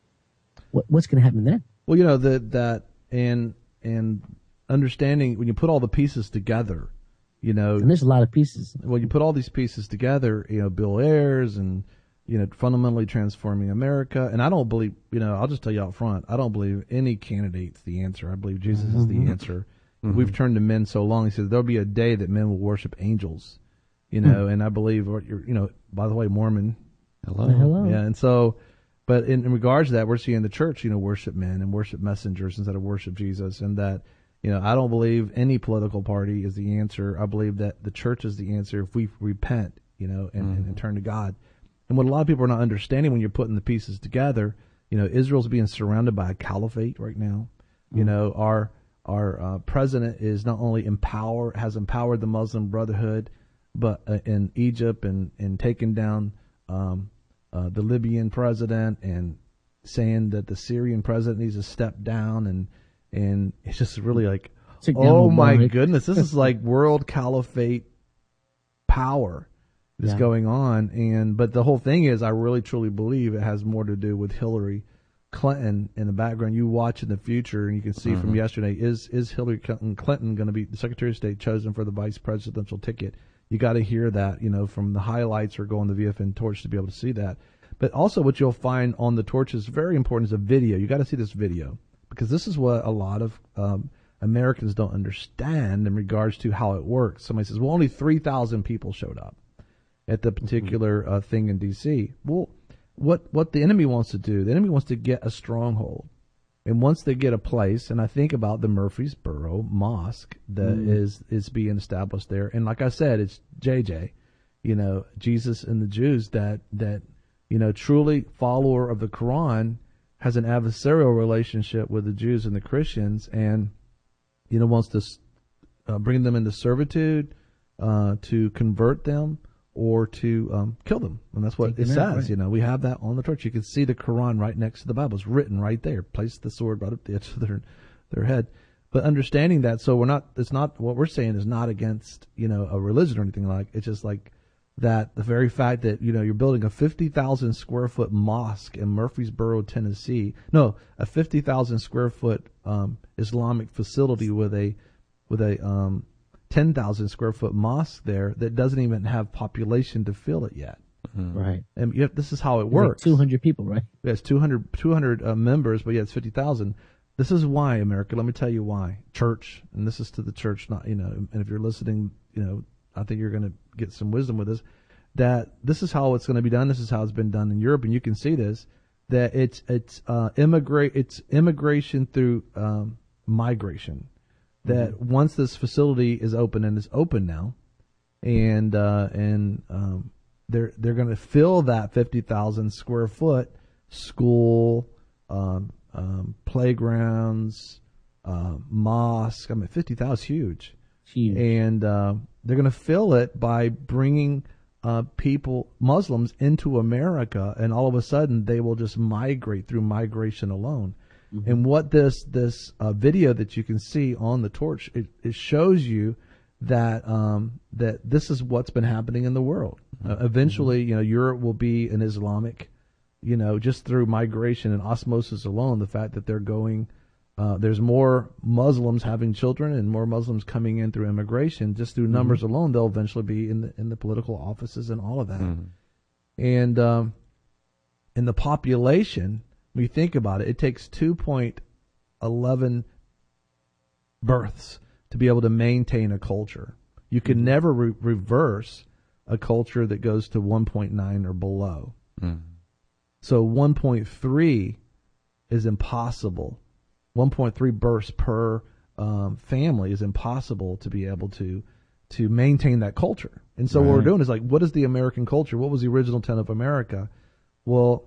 What, what's going to happen then? Well, you know, the, that and and understanding when you put all the pieces together, you know. And there's a lot of pieces. Well, you put all these pieces together, you know, Bill Ayers and, you know, fundamentally transforming America. And I don't believe, you know, I'll just tell you out front, I don't believe any candidate's the answer. I believe Jesus mm-hmm. is the answer. Mm-hmm. We've turned to men so long. He says there'll be a day that men will worship angels, you know, mm-hmm. and I believe, you know, by the way, Mormon. Hello. Hello. Yeah. And so, but in, in regards to that, we're seeing the church, you know, worship men and worship messengers instead of worship Jesus. And that, you know, I don't believe any political party is the answer. I believe that the church is the answer if we repent, you know, and, mm-hmm. and, and turn to God. And what a lot of people are not understanding when you're putting the pieces together, you know, Israel's being surrounded by a caliphate right now. Mm-hmm. You know, our our uh, president is not only empower has empowered the Muslim Brotherhood, but uh, in Egypt and and taken down um, uh, the Libyan president and saying that the Syrian president needs to step down, and and it's just really like, oh my goodness, this is like world caliphate power that's yeah. going on. And but the whole thing is, I really truly believe it has more to do with Hillary Clinton in the background. You watch in the future, and you can see mm-hmm. from yesterday, is is Hillary Clinton, Clinton going to be the Secretary of State chosen for the vice presidential ticket? You got to hear that, you know, from the highlights or go on the V F N Torch to be able to see that. But also what you'll find on the Torch is very important is a video. You got to see this video, because this is what a lot of um, Americans don't understand in regards to how it works. Somebody says, well, only three thousand people showed up at the particular uh, thing in D C. Well, what what the enemy wants to do, the enemy wants to get a stronghold. And once they get a place, and I think about the Murfreesboro Mosque that mm. is, is being established there. And like I said, it's J J, you know, Jesus and the Jews that, that, you know, truly follower of the Quran has an adversarial relationship with the Jews and the Christians, and, you know, wants to uh, bring them into servitude, uh, to convert them, or to um, kill them. And that's what Take it says. Out, right? You know, we have that on the torch. You can see the Quran right next to the Bible. It's written right there. Place the sword right up the edge of their, their head. But understanding that, so we're not, it's not, what we're saying is not against, you know, a religion or anything like, it's just like that the very fact that, you know, you're building a fifty thousand square foot mosque in Murfreesboro, Tennessee. No, a fifty thousand square foot um, Islamic facility with a, with a, um, ten thousand square foot mosque there that doesn't even have population to fill it yet. Mm-hmm. Right. And yet this is how it works. Like two hundred people, right? Yes, two hundred, two hundred uh, members, but yeah, it's fifty thousand. This is why, America, let me tell you why. Church, and this is to the church, not, you know, and if you're listening, you know, I think you're going to get some wisdom with this, that this is how it's going to be done. This is how it's been done in Europe, and you can see this, that it's, it's, uh, immigrate, it's immigration through, um, migration. That mm-hmm. once this facility is open, and it's open now, and uh, and um, they're they're going to fill that fifty thousand square foot school, um, um, playgrounds, uh, mosque. I mean, fifty thousand is huge, huge. And uh, they're going to fill it by bringing uh, people, Muslims, into America, and all of a sudden they will just migrate through migration alone. Mm-hmm. And what this this uh, video that you can see on the torch, it, it shows you that um, that this is what's been happening in the world. Mm-hmm. Uh, eventually, you know, Europe will be an Islamic, you know, just through migration and osmosis alone. The fact that they're going, uh, there's more Muslims having children and more Muslims coming in through immigration. Just through numbers mm-hmm. alone, they'll eventually be in the in the political offices and all of that. Mm-hmm. And um, in the population, when you think about it, it takes two point one one births to be able to maintain a culture. You can never re- reverse a culture that goes to one point nine or below. Mm. So one point three is impossible. one point three births per um, family is impossible to be able to to maintain that culture. And so right. what we're doing is like, what is the American culture? What was the original intent of America? Well,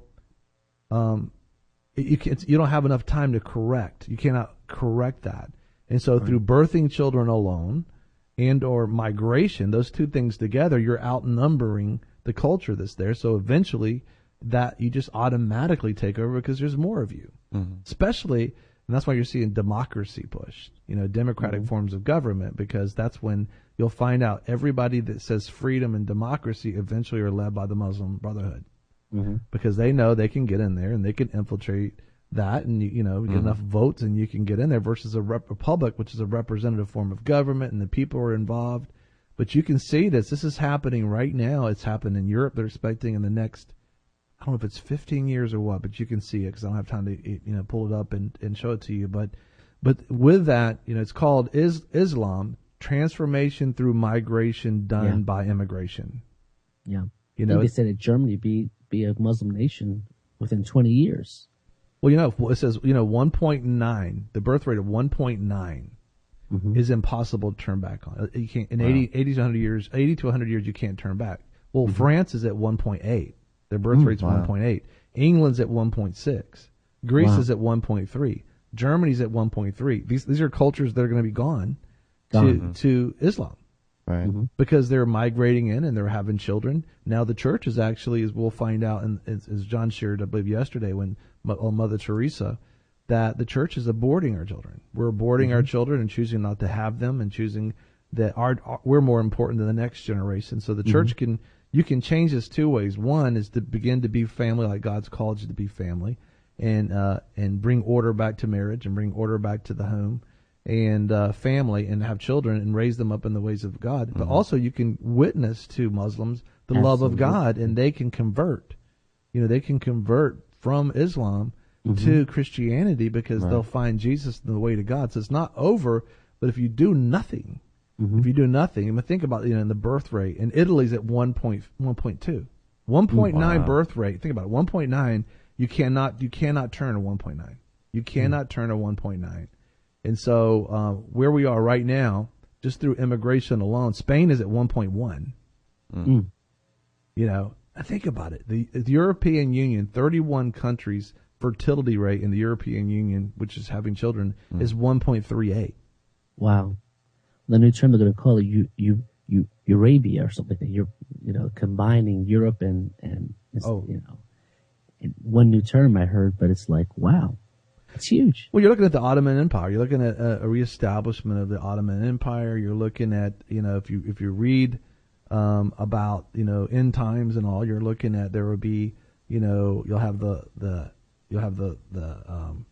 um, you can't, you don't have enough time to correct. You cannot correct that. And so right. through birthing children alone and or migration, those two things together, you're outnumbering the culture that's there. So eventually that you just automatically take over because there's more of you. Mm-hmm. Especially, and that's why you're seeing democracy pushed, you know, democratic mm-hmm. forms of government, because that's when you'll find out everybody that says freedom and democracy eventually are led by the Muslim Brotherhood. Mm-hmm. Because they know they can get in there and they can infiltrate that, and you, you know, get mm-hmm. enough votes and you can get in there, versus a rep- republic, which is a representative form of government and the people are involved. But you can see this. This is happening right now. It's happened in Europe. They're expecting in the next, I don't know if it's fifteen years or what, but you can see it because I don't have time to, you know, pull it up and, and show it to you. But but with that, you know, it's called is, Islam, transformation through migration done yeah. by immigration. Yeah. You I know, think they said that Germany be be a Muslim nation within twenty years. Well, you know, it says, you know, one point nine, the birth rate of one point nine mm-hmm. is impossible to turn back on. You can't, in wow. eighty, eighty to one hundred years, eighty to one hundred years, you can't turn back. Well, mm-hmm. France is at one point eight. Their birth mm, rate's wow. one point eight. England's at one point six. Greece wow. is at one point three. Germany's at one point three. These these are cultures that are going to be gone, gone. to mm-hmm. to Islam. Right. Mm-hmm. Because they're migrating in and they're having children. Now the church is actually, as we'll find out, and as, as John shared, I believe, yesterday when on Mother Teresa, that the church is aborting our children. We're aborting mm-hmm. our children and choosing not to have them, and choosing that our, our we're more important than the next generation. So the mm-hmm. church can, you can change this two ways. One is to begin to be family like God's called you to be family, and uh, and bring order back to marriage and bring order back to the home and uh, family, and have children and raise them up in the ways of God. Mm-hmm. But also you can witness to Muslims the Absolutely. love of God, and they can convert. You know, they can convert from Islam mm-hmm. to Christianity because right. they'll find Jesus the way to God. So it's not over, but if you do nothing, mm-hmm. if you do nothing, I mean, think about, you know, the birth rate. In Italy's at one point two. one point nine wow. birth rate. Think about it. one point nine, you cannot, you cannot turn a one point nine. You cannot mm-hmm. turn a one point nine. And so uh, where we are right now, just through immigration alone, Spain is at one point one. Mm. You know, think about it. The, the European Union, thirty-one countries, fertility rate in the European Union, which is having children, mm. is one point three eight. Wow. The new term they're going to call it you, you, you, Eurabia or something. That you're, you know, combining Europe and, and oh. you know, and one new term I heard, but it's like, wow. It's huge. Well, you're looking at the Ottoman Empire. You're looking at a, a reestablishment of the Ottoman Empire. You're looking at, you know, if you if you read um, about, you know, end times and all, you're looking at there will be, you know, you'll have the the you'll have the the um,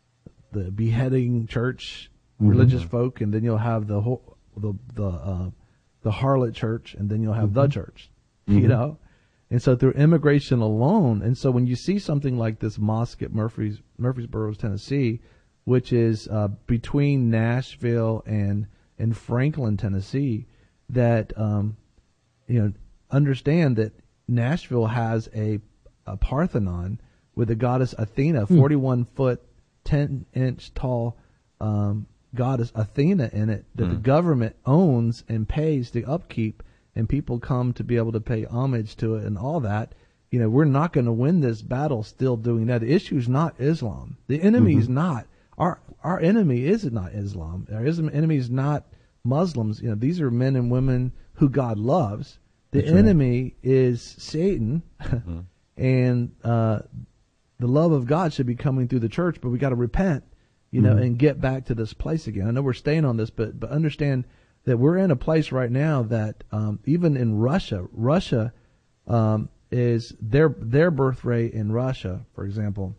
the beheading church, mm-hmm. religious folk, and then you'll have the whole, the the uh, the harlot church, and then you'll have mm-hmm. the church. Mm-hmm. You know. And so through immigration alone, and so when you see something like this mosque at Murphys, Murfreesboro, Tennessee, which is uh, between Nashville and and Franklin, Tennessee, that um, you know, understand that Nashville has a, a Parthenon with the goddess Athena, hmm. forty-one foot, ten inch tall um, goddess Athena in it that hmm. the government owns and pays the upkeep. And people come to be able to pay homage to it and all that. You know, we're not going to win this battle still doing that. The issue is not Islam. The enemy mm-hmm. is not. Our our enemy is not Islam. Our enemy is not Muslims. You know, these are men and women who God loves. The That's enemy right. is Satan. Mm-hmm. And uh, the love of God should be coming through the church, but we got to repent, you know, mm-hmm. and get back to this place again. I know we're staying on this, but but understand that we're in a place right now that um, even in Russia, Russia um, is their their birth rate in Russia, for example,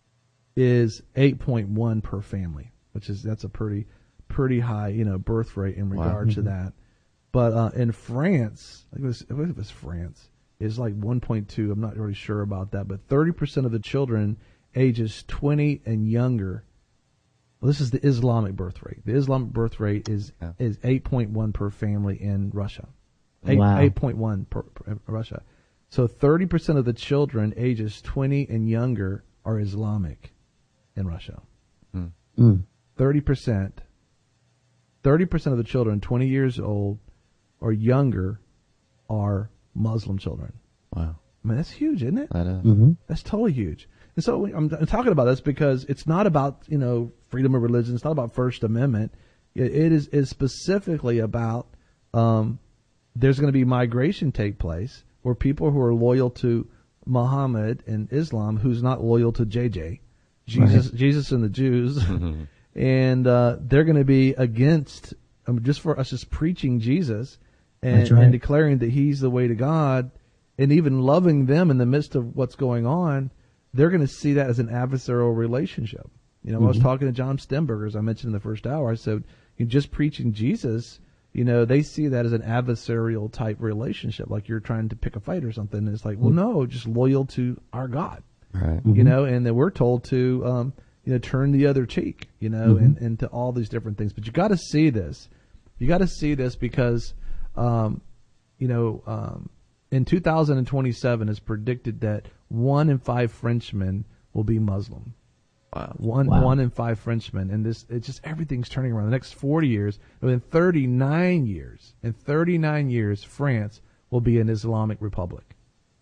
is eight point one per family, which is that's a pretty pretty high, you know, birth rate in regard wow. to that. But uh, in France, I think it was, I think it was France, is like one point two. I'm not really sure about that, but thirty percent of the children ages twenty and younger. Well, this is the Islamic birth rate. The Islamic birth rate is Yeah. is eight point one per family in Russia. Eight, Wow. eight point one per, per Russia. So thirty percent of the children ages twenty and younger are Islamic in Russia. Mm. thirty percent. thirty percent of the children twenty years old or younger are Muslim children. Wow. I mean, that's huge, isn't it? That is. Mm-hmm. That's totally huge. And so I'm, I'm talking about this because it's not about, you know, freedom of religion. It's not about First Amendment. It, it is, is specifically about um, there's going to be migration take place where people who are loyal to Muhammad and Islam, who's not loyal to J J, Jesus, Right. Jesus and the Jews, and uh, they're going to be against um, just for us just preaching Jesus and, That's right. and declaring that He's the way to God, and even loving them in the midst of what's going on. They're going to see that as an adversarial relationship. You know, I was Mhm. talking to John Stenberger, as I mentioned in the first hour. I said, you're just preaching Jesus. You know, they see that as an adversarial type relationship, like you're trying to pick a fight or something. And it's like, well, no, just loyal to our God. Right. You know, and then we're told to, um, you know, turn the other cheek, you know, and, and to all these different things. But you got to see this. You got to see this because, um, you know, um, in two thousand twenty-seven, it's predicted that one in five Frenchmen will be Muslim. Wow. One, Wow. one in five Frenchmen, and this, it's just everything's turning around. The next forty years, within thirty-nine years, in thirty-nine years, France will be an Islamic republic.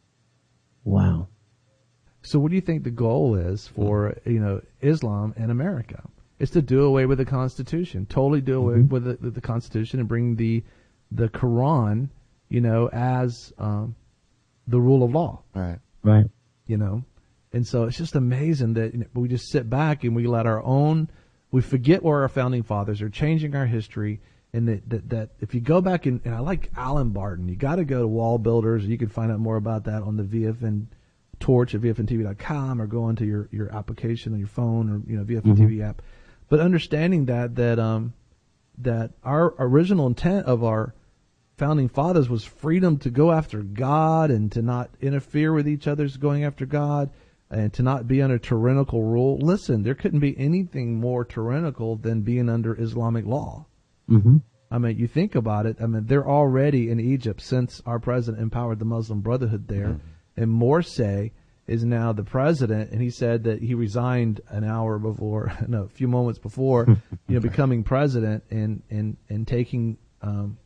Wow. So, what do you think the goal is for you know Islam in America? It's to do away with the Constitution, totally do away Mhm. with the, the Constitution, and bring the the Quran, you know, as um, the rule of law. Right. Right. You know, and so it's just amazing that you know, we just sit back and we let our own, we forget where our founding fathers are, changing our history, and that that, that if you go back and, and I like Alan Barton, you got to go to Wall Builders. You can find out more about that on the V F N Torch at V F N T V dot com, or go into your, your application on your phone, or you know V F N T V app. But understanding that that um that our original intent of our founding fathers was freedom to go after God and to not interfere with each other's going after God, and to not be under tyrannical rule. Listen, there couldn't be anything more tyrannical than being under Islamic law. Mm-hmm. I mean, you think about it. I mean, they're already in Egypt since our president empowered the Muslim Brotherhood there. Mm-hmm. And Morsi is now the president, and he said that he resigned an hour before, no, a few moments before, you know, becoming president and and and taking um,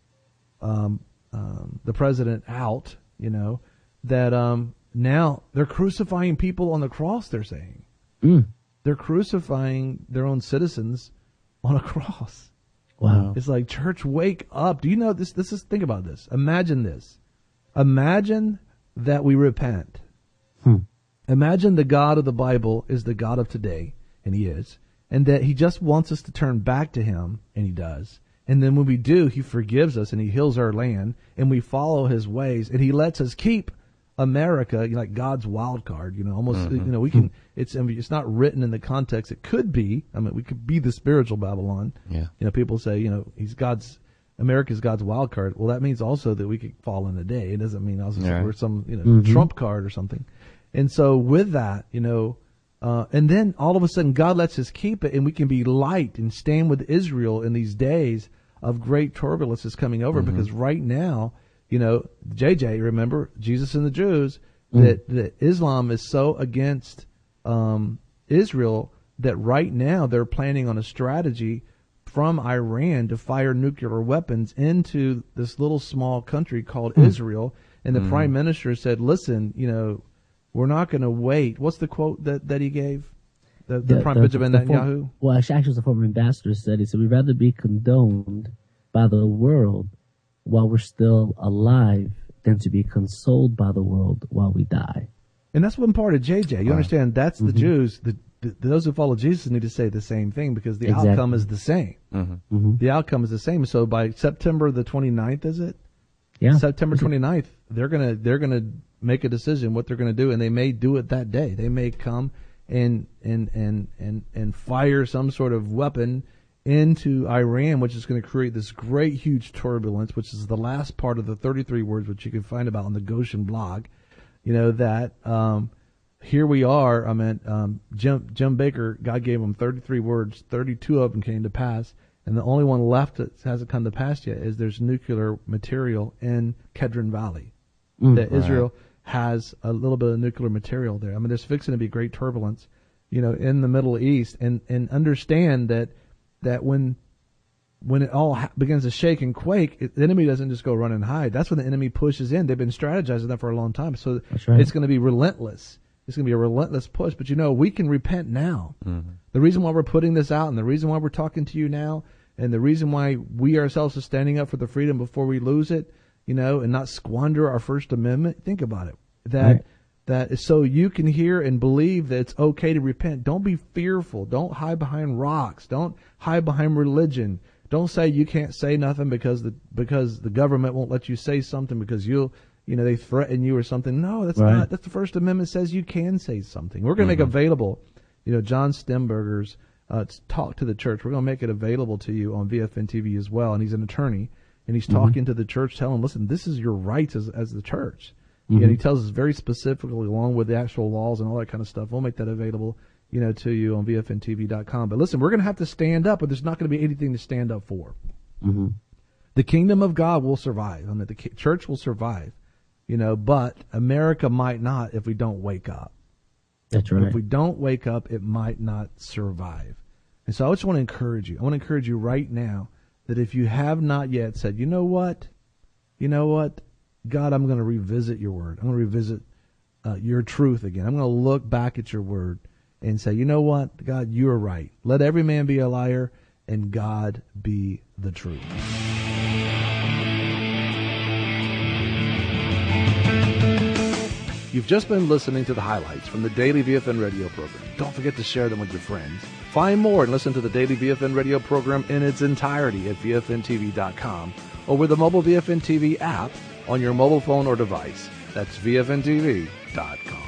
um, um, the president out. You know, that um, now they're crucifying people on the cross. They're saying Mm. they're crucifying their own citizens on a cross. Wow. It's like, church, wake up. Do you know this? This is, think about this. Imagine this. Imagine that we repent. Hmm. Imagine the God of the Bible is the God of today, and He is, and that He just wants us to turn back to Him, and He does. And then when we do, He forgives us and He heals our land, and we follow His ways, and He lets us keep America, you know, like God's wild card. You know, almost. Mm-hmm. You know, we can. It's. I mean, it's not written in the context. It could be. I mean, we could be the spiritual Babylon. Yeah. You know, people say, you know, He's God's. America's God's wild card. Well, that means also that we could fall in a day. It doesn't mean also Yeah. we're some, you know, Mm-hmm. trump card or something. And so with that, you know, uh, and then all of a sudden God lets us keep it, and we can be light and stand with Israel in these days of great turbulence is coming over. Because right now, you know, J J, remember Jesus and the Jews, that, that Islam is so against um, Israel that right now they're planning on a strategy from Iran to fire nuclear weapons into this little small country called Israel. And the prime minister said, listen, you know, we're not going to wait. What's the quote that, that he gave? The, the, prime Benjamin the form- Netanyahu? well, actually, actually, the former ambassador said, he said, we'd rather be condoned by the world while we're still alive than to be consoled by the world while we die. And that's one part of J J. You Wow. understand? That's the Jews. The, the, those who follow Jesus need to say the same thing, because the Exactly. outcome is the same. Mm-hmm. Mm-hmm. The outcome is the same. So by September the twenty-ninth, is it? Yeah. September twenty-ninth, they're gonna they're gonna make a decision what they're gonna do, and they may do it that day. They may come and and and and and fire some sort of weapon into Iran, which is going to create this great, huge turbulence, which is the last part of the thirty-three words, which you can find about on the Goshen blog. You know, that um, here we are. I mean, um, Jim, Jim Baker, God gave him thirty-three words, thirty-two of them came to pass, and the only one left that hasn't come to pass yet is there's nuclear material in Kedron Valley. Mm, that right. Israel has a little bit of nuclear material there. I mean, there's fixing to be great turbulence, you know, in the Middle East, and, and understand that that when when it all ha- begins to shake and quake, it, the enemy doesn't just go run and hide. That's when the enemy pushes in. They've been strategizing that for a long time. So right. It's going to be relentless. It's going to be a relentless push. But, you know, we can repent now. Mm-hmm. The reason why we're putting this out and the reason why we're talking to you now and the reason why we ourselves are standing up for the freedom before we lose it, you know, and not squander our First Amendment. Think about it. That right. that is so you can hear and believe that it's okay to repent. Don't be fearful. Don't hide behind rocks. Don't hide behind religion. Don't say you can't say nothing because the because the government won't let you say something because you'll you know they threaten you or something. No, that's right. not. That's the First Amendment says you can say something. We're going to mm-hmm. make available, you know, John Stemberger's uh, Talk to the Church. We're going to make it available to you on V F N T V as well. And he's an attorney, and he's mm-hmm. talking to the church, telling them, listen, this is your rights as as the church. Mm-hmm. And he tells us very specifically, along with the actual laws and all that kind of stuff. We'll make that available, you know, to you on V F N T V dot com. But listen, we're going to have to stand up, but there's not going to be anything to stand up for. Mm-hmm. The kingdom of God will survive. I mean, the church will survive, you know, but America might not if we don't wake up. That's right. If we don't wake up, it might not survive. And so I just want to encourage you. I want to encourage you right now that if you have not yet said, you know what, you know what, God, I'm going to revisit your word. I'm going to revisit uh, your truth again. I'm going to look back at your word and say, you know what, God, you are right. Let every man be a liar and God be the truth. You've just been listening to the highlights from the Daily V F N radio program. Don't forget to share them with your friends. Find more and listen to the Daily V F N radio program in its entirety at V F N T V dot com or with the mobile V F N T V app on your mobile phone or device. That's V F N T V dot com.